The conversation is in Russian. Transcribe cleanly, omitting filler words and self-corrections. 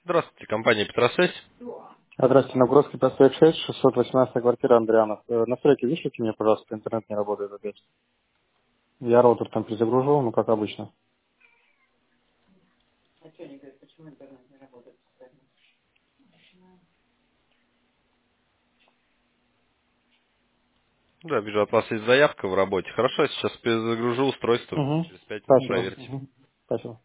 Здравствуйте, компания Петросвязь. Здравствуйте, на Бродской проспект 6, 618 квартира Андрианов. Настройки вышлите мне, пожалуйста, интернет не работает опять. Я роутер там перезагружу, ну как обычно. Да, вижу, от вас есть заявка в работе. Хорошо, я сейчас перезагружу устройство. Угу. Через 5 минут Спасибо. проверьте. Угу. Спасибо.